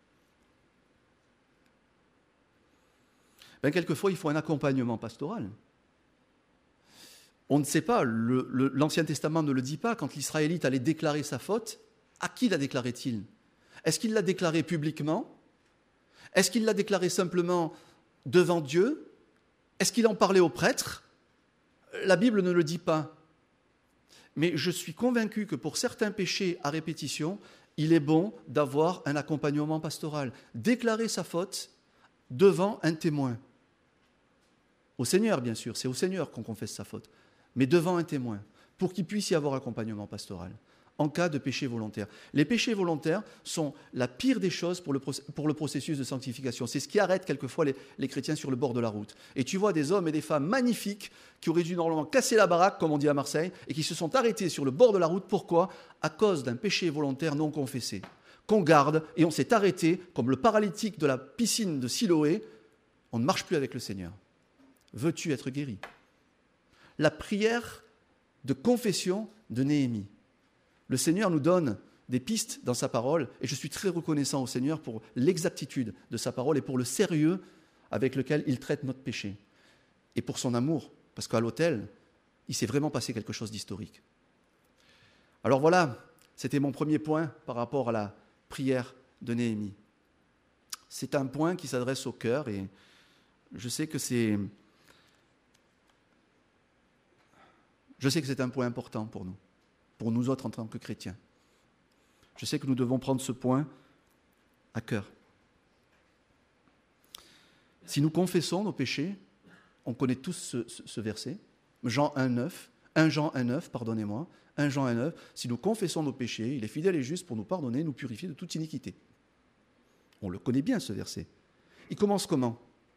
Speaker 2: Ben, quelquefois, il faut un accompagnement pastoral. On ne sait pas, le, le, l'Ancien Testament ne le dit pas, quand l'Israélite allait déclarer sa faute, à qui la déclarait-il? Est-ce qu'il l'a déclaré publiquement? Est-ce qu'il l'a déclaré simplement devant Dieu? Est-ce qu'il en parlait aux prêtres? La Bible ne le dit pas. Mais je suis convaincu que pour certains péchés à répétition, il est bon d'avoir un accompagnement pastoral. Déclarer sa faute devant un témoin. Au Seigneur, bien sûr, c'est au Seigneur qu'on confesse sa faute, mais devant un témoin, pour qu'il puisse y avoir accompagnement pastoral, en cas de péché volontaire. Les péchés volontaires sont la pire des choses pour le, pour le processus de sanctification. C'est ce qui arrête quelquefois les, les chrétiens sur le bord de la route. Et tu vois des hommes et des femmes magnifiques qui auraient dû normalement casser la baraque, comme on dit à Marseille, et qui se sont arrêtés sur le bord de la route. Pourquoi? À cause d'un péché volontaire non confessé, qu'on garde, et on s'est arrêté, comme le paralytique de la piscine de Siloé, on ne marche plus avec le Seigneur. Veux-tu être guéri? La prière de confession de Néhémie. Le Seigneur nous donne des pistes dans sa parole et je suis très reconnaissant au Seigneur pour l'exactitude de sa parole et pour le sérieux avec lequel il traite notre péché. Et pour son amour, parce qu'à l'autel, il s'est vraiment passé quelque chose d'historique. Alors voilà, c'était mon premier point par rapport à la prière de Néhémie. C'est un point qui s'adresse au cœur et je sais que c'est... Je sais que c'est un point important pour nous, pour nous autres en tant que chrétiens. Je sais que nous devons prendre ce point à cœur. Si nous confessons nos péchés, on connaît tous ce, ce, ce verset, Jean un neuf, un Jean un neuf, pardonnez-moi, un Jean un neuf, si nous confessons nos péchés, il est fidèle et juste pour nous pardonner, nous purifier de toute iniquité. On le connaît bien ce verset. Il commence comment?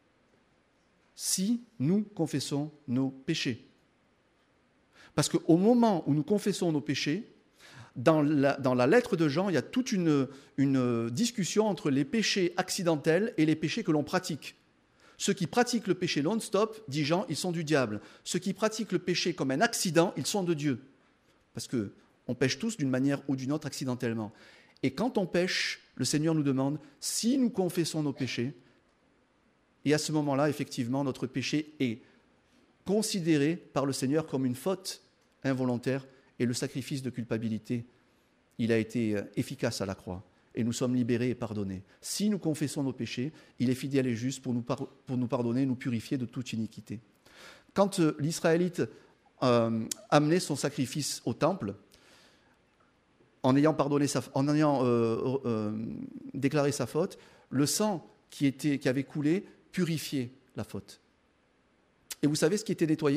Speaker 2: Si nous confessons nos péchés. Parce qu'au moment où nous confessons nos péchés, dans la, dans la lettre de Jean, il y a toute une, une discussion entre les péchés accidentels et les péchés que l'on pratique. Ceux qui pratiquent le péché non-stop, dit Jean, ils sont du diable. Ceux qui pratiquent le péché comme un accident, ils sont de Dieu. Parce qu'on pêche tous d'une manière ou d'une autre accidentellement. Et quand on pêche, le Seigneur nous demande si nous confessons nos péchés. Et à ce moment-là, effectivement, notre péché est considéré par le Seigneur comme une faute involontaire et le sacrifice de culpabilité, il a été efficace à la croix et nous sommes libérés et pardonnés. Si nous confessons nos péchés, il est fidèle et juste pour nous, par- pour nous pardonner, nous purifier de toute iniquité. Quand euh, l'Israélite euh, amenait son sacrifice au temple, en ayant, pardonné sa, en ayant euh, euh, déclaré sa faute, le sang qui, était, qui avait coulé purifiait la faute. Et vous savez ce qui était nettoyé ?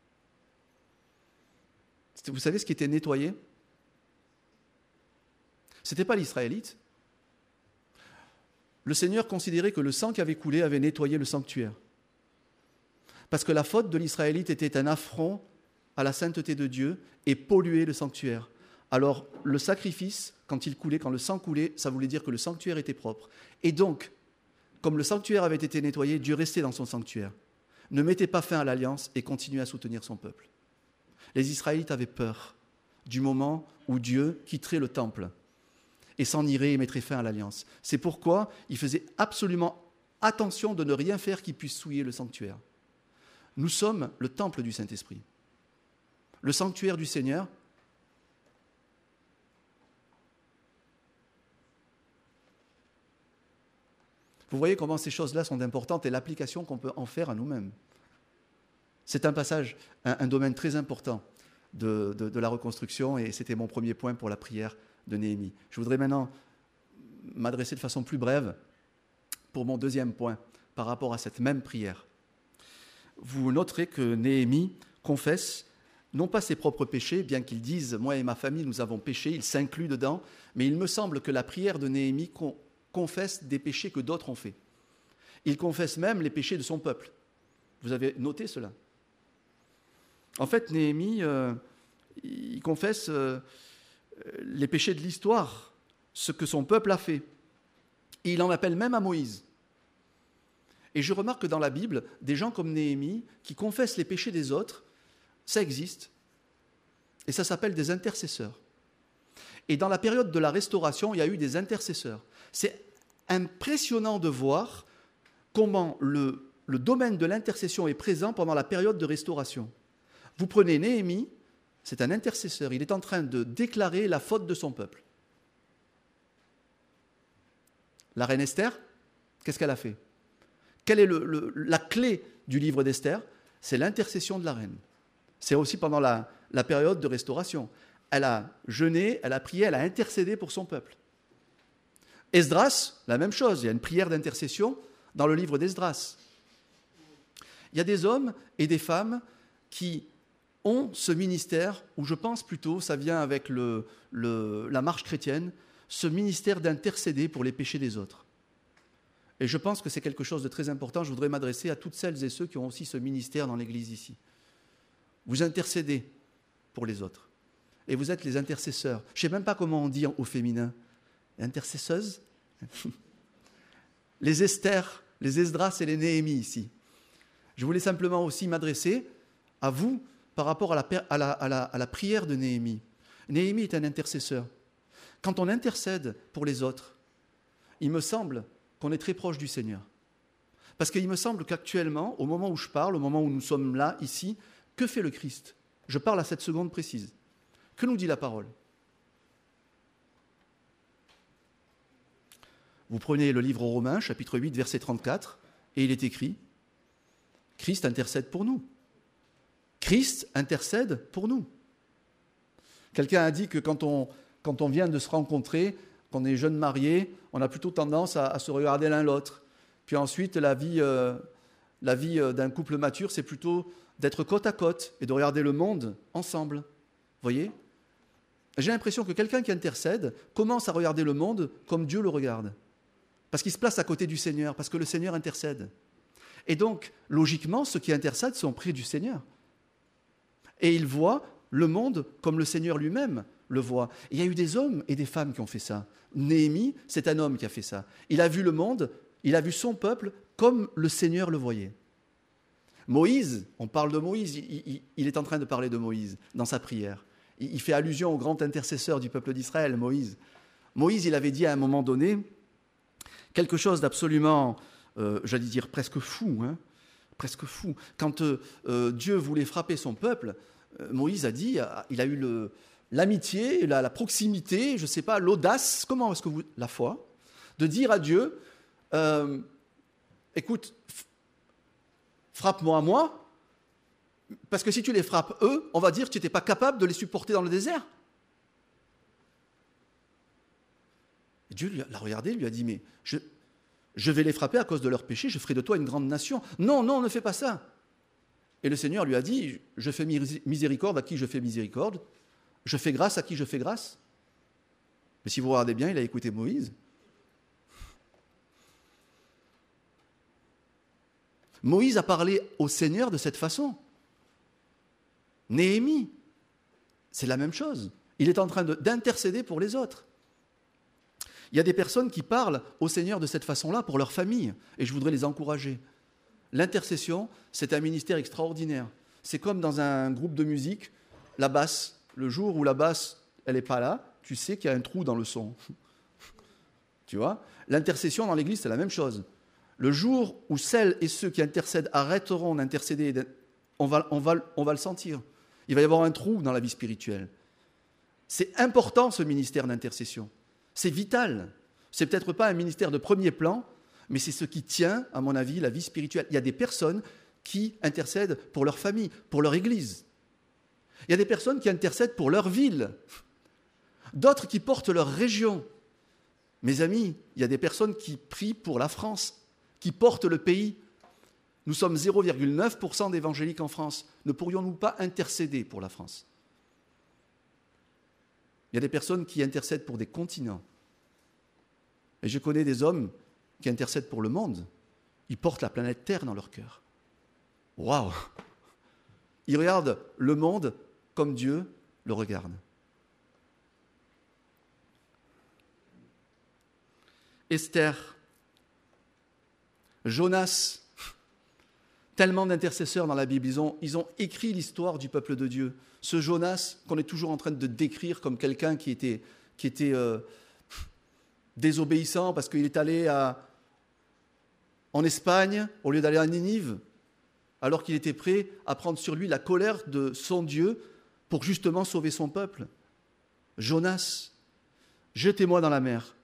Speaker 2: Vous savez ce qui était nettoyé? Ce n'était pas l'Israélite. Le Seigneur considérait que le sang qui avait coulé avait nettoyé le sanctuaire. Parce que la faute de l'Israélite était un affront à la sainteté de Dieu et polluait le sanctuaire. Alors le sacrifice, quand il coulait, quand le sang coulait, ça voulait dire que le sanctuaire était propre. Et donc, comme le sanctuaire avait été nettoyé, Dieu restait dans son sanctuaire, ne mettait pas fin à l'alliance et continuait à soutenir son peuple. Les Israélites avaient peur du moment où Dieu quitterait le temple et s'en irait et mettrait fin à l'alliance. C'est pourquoi ils faisaient absolument attention de ne rien faire qui puisse souiller le sanctuaire. Nous sommes le temple du Saint-Esprit. Le sanctuaire du Seigneur. Vous voyez comment ces choses-là sont importantes et l'application qu'on peut en faire à nous-mêmes. C'est un passage, un, un domaine très important de, de, de la reconstruction et c'était mon premier point pour la prière de Néhémie. Je voudrais maintenant m'adresser de façon plus brève pour mon deuxième point, par rapport à cette même prière. Vous noterez que Néhémie confesse non pas ses propres péchés, bien qu'il dise « moi et ma famille, nous avons péché », il s'inclut dedans, mais il me semble que la prière de Néhémie con- confesse des péchés que d'autres ont faits. Il confesse même les péchés de son peuple. Vous avez noté cela? En fait, Néhémie, euh, il confesse euh, les péchés de l'histoire, ce que son peuple a fait. Et il en appelle même à Moïse. Et je remarque que dans la Bible, des gens comme Néhémie, qui confessent les péchés des autres, ça existe. Et ça s'appelle des intercesseurs. Et dans la période de la Restauration, il y a eu des intercesseurs. C'est impressionnant de voir comment le, le domaine de l'intercession est présent pendant la période de Restauration. Vous prenez Néhémie, c'est un intercesseur, il est en train de déclarer la faute de son peuple. La reine Esther, qu'est-ce qu'elle a fait? Quelle est le, le, la clé du livre d'Esther? C'est l'intercession de la reine. C'est aussi pendant la, la période de Restauration. Elle a jeûné, elle a prié, elle a intercédé pour son peuple. Esdras, la même chose, il y a une prière d'intercession dans le livre d'Esdras. Il y a des hommes et des femmes qui ont ce ministère, où je pense plutôt, ça vient avec le, le, la marche chrétienne, ce ministère d'intercéder pour les péchés des autres. Et je pense que c'est quelque chose de très important. Je voudrais m'adresser à toutes celles et ceux qui ont aussi ce ministère dans l'Église ici. Vous intercédez pour les autres. Et vous êtes les intercesseurs. Je ne sais même pas comment on dit au féminin. Intercesseuses? Les Esther, les Esdras et les Néhémies ici. Je voulais simplement aussi m'adresser à vous par rapport à la, à la, à la, à la prière de Néhémie. Néhémie est un intercesseur. Quand on intercède pour les autres, il me semble qu'on est très proche du Seigneur. Parce qu'il me semble qu'actuellement, au moment où je parle, au moment où nous sommes là, ici, que fait le Christ? Je parle à cette seconde précise. Que nous dit la parole? Vous prenez le livre aux Romains, chapitre huit, verset trente-quatre, et il est écrit « Christ intercède pour nous ». Christ intercède pour nous. Quelqu'un a dit que quand on, quand on vient de se rencontrer, qu'on est jeune marié, on a plutôt tendance à, à se regarder l'un l'autre. Puis ensuite, la vie, euh, la vie d'un couple mature, c'est plutôt d'être côte à côte et de regarder le monde ensemble. Vous voyez? J'ai l'impression que quelqu'un qui intercède commence à regarder le monde comme Dieu le regarde. Parce qu'il se place à côté du Seigneur, parce que le Seigneur intercède. Et donc, logiquement, ceux qui intercèdent sont près du Seigneur. Et ils voient le monde comme le Seigneur lui-même le voit. Et il y a eu des hommes et des femmes qui ont fait ça. Néhémie, c'est un homme qui a fait ça. Il a vu le monde, il a vu son peuple comme le Seigneur le voyait. Moïse, on parle de Moïse, il, il, il est en train de parler de Moïse dans sa prière. Il, il fait allusion au grand intercesseur du peuple d'Israël, Moïse. Moïse, il avait dit à un moment donné quelque chose d'absolument, euh, j'allais dire presque fou, hein, presque fou. Quand euh, euh, Dieu voulait frapper son peuple, euh, Moïse a dit, il a eu le, l'amitié, la, la proximité, je ne sais pas, l'audace, comment est-ce que vous... La foi, de dire à Dieu, euh, écoute, f- frappe-moi à moi, parce que si tu les frappes eux, on va dire que tu n'étais pas capable de les supporter dans le désert. Et Dieu l'a regardé, lui a dit, mais je, je vais les frapper à cause de leurs péchés, je ferai de toi une grande nation. Non, non, ne fais pas ça. Et le Seigneur lui a dit, je fais miséricorde à qui je fais miséricorde, je fais grâce à qui je fais grâce. Mais si vous regardez bien, il a écouté Moïse. Moïse a parlé au Seigneur de cette façon. Néhémie, c'est la même chose. Il est en train de, d'intercéder pour les autres. Il y a des personnes qui parlent au Seigneur de cette façon-là pour leur famille, et je voudrais les encourager. L'intercession, c'est un ministère extraordinaire. C'est comme dans un groupe de musique, la basse. Le jour où la basse, elle n'est pas là, tu sais qu'il y a un trou dans le son. Tu vois? L'intercession dans l'Église, c'est la même chose. Le jour où celles et ceux qui intercèdent arrêteront d'intercéder, on va, on va, on va le sentir. Il va y avoir un trou dans la vie spirituelle. C'est important, ce ministère d'intercession. C'est vital. C'est peut-être pas un ministère de premier plan, mais c'est ce qui tient, à mon avis, la vie spirituelle. Il y a des personnes qui intercèdent pour leur famille, pour leur église. Il y a des personnes qui intercèdent pour leur ville. d'autres qui portent leur région. Mes amis, il y a des personnes qui prient pour la France, qui portent le pays. Nous sommes zéro virgule neuf pour cent d'évangéliques en France. Ne pourrions-nous pas intercéder pour la France? Il y a des personnes qui intercèdent pour des continents. Et je connais des hommes qui intercèdent pour le monde. Ils portent la planète Terre dans leur cœur. Waouh! Ils regardent le monde comme Dieu le regarde. Esther, Jonas, tellement d'intercesseurs dans la Bible, ils ont, ils ont écrit l'histoire du peuple de Dieu. Ce Jonas qu'on est toujours en train de décrire comme quelqu'un qui était, qui était euh, désobéissant parce qu'il est allé à, en Espagne au lieu d'aller à Ninive, alors qu'il était prêt à prendre sur lui la colère de son Dieu pour justement sauver son peuple. Jonas, jetez-moi dans la mer.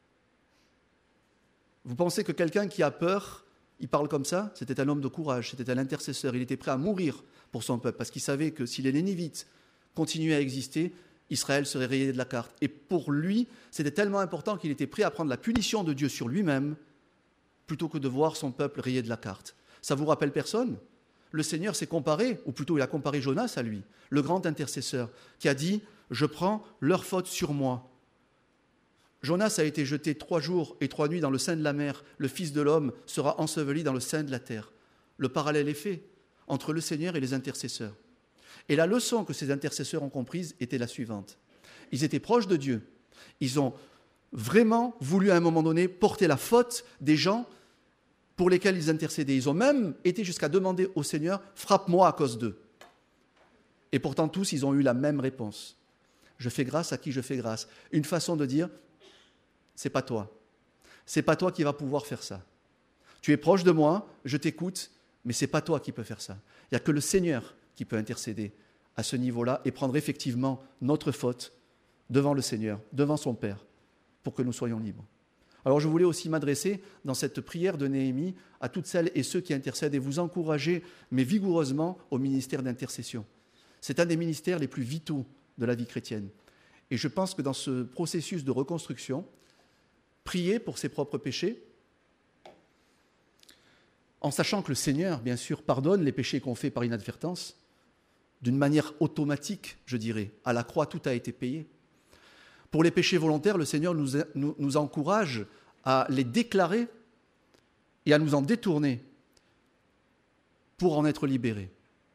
Speaker 2: Vous pensez que quelqu'un qui a peur, il parle comme ça? C'était un homme de courage, c'était un intercesseur. Il était prêt à mourir pour son peuple parce qu'il savait que si les Nénivites continuaient à exister, Israël serait rayé de la carte. Et pour lui, c'était tellement important qu'il était prêt à prendre la punition de Dieu sur lui-même plutôt que de voir son peuple rayé de la carte. Ça vous rappelle personne? Le Seigneur s'est comparé, ou plutôt il a comparé Jonas à lui, le grand intercesseur, qui a dit « Je prends leur faute sur moi ». Jonas a été jeté trois jours et trois nuits dans le sein de la mer. Le Fils de l'homme sera enseveli dans le sein de la terre. Le parallèle est fait entre le Seigneur et les intercesseurs. Et la leçon que ces intercesseurs ont comprise était la suivante. Ils étaient proches de Dieu. Ils ont vraiment voulu à un moment donné porter la faute des gens pour lesquels ils intercédaient. Ils ont même été jusqu'à demander au Seigneur « Frappe-moi à cause d'eux ». Et pourtant tous, ils ont eu la même réponse. Je fais grâce à qui je fais grâce. Une façon de dire « C'est pas toi. C'est pas toi qui vas pouvoir faire ça. Tu es proche de moi, je t'écoute, mais c'est pas toi qui peux faire ça. Il n'y a que le Seigneur qui peut intercéder à ce niveau-là et prendre effectivement notre faute devant le Seigneur, devant son Père, pour que nous soyons libres. » Alors je voulais aussi m'adresser dans cette prière de Néhémie à toutes celles et ceux qui intercèdent et vous encourager, mais vigoureusement, au ministère d'intercession. C'est un des ministères les plus vitaux de la vie chrétienne. Et je pense que dans ce processus de reconstruction, prier pour ses propres péchés, en sachant que le Seigneur, bien sûr, pardonne les péchés qu'on fait par inadvertance, d'une manière automatique, je dirais. À la croix, tout a été payé. Pour les péchés volontaires, le Seigneur nous, nous, nous encourage à les déclarer et à nous en détourner pour en être libérés.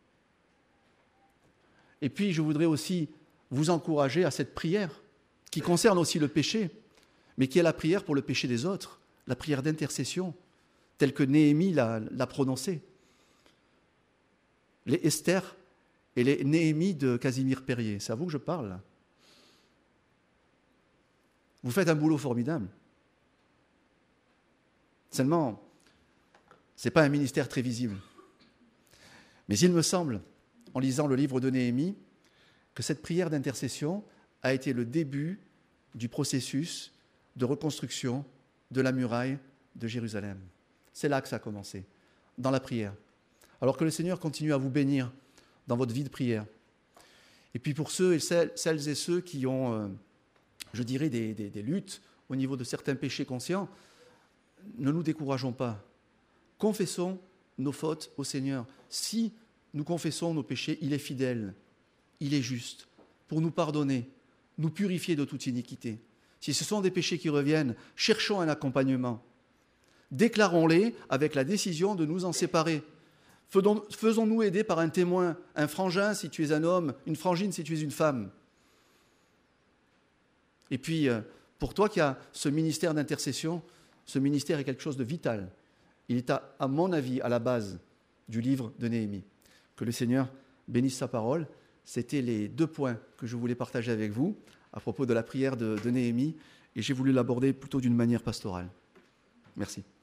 Speaker 2: Et puis, je voudrais aussi vous encourager à cette prière qui concerne aussi le péché, mais qui est la prière pour le péché des autres, la prière d'intercession, telle que Néhémie l'a, l'a prononcée. Les Esther et les Néhémie de Casimir Perrier, c'est à vous que je parle là. Vous faites un boulot formidable. Seulement, ce n'est pas un ministère très visible. Mais il me semble, en lisant le livre de Néhémie, que cette prière d'intercession a été le début du processus de reconstruction de la muraille de Jérusalem. C'est là que ça a commencé, dans la prière. Alors que le Seigneur continue à vous bénir dans votre vie de prière. Et puis pour ceux et celles, celles et ceux qui ont, euh, je dirais, des, des, des luttes au niveau de certains péchés conscients, ne nous décourageons pas. Confessons nos fautes au Seigneur. Si nous confessons nos péchés, il est fidèle, il est juste, pour nous pardonner, nous purifier de toute iniquité. Si ce sont des péchés qui reviennent, cherchons un accompagnement. Déclarons-les avec la décision de nous en séparer. Faisons-nous aider par un témoin, un frangin si tu es un homme, une frangine si tu es une femme. Et puis, pour toi qui as ce ministère d'intercession, ce ministère est quelque chose de vital. Il est, à, à mon avis, à la base du livre de Néhémie. Que le Seigneur bénisse sa parole. C'était les deux points que je voulais partager avec vous à propos de la prière de, de Néhémie, et j'ai voulu l'aborder plutôt d'une manière pastorale. Merci.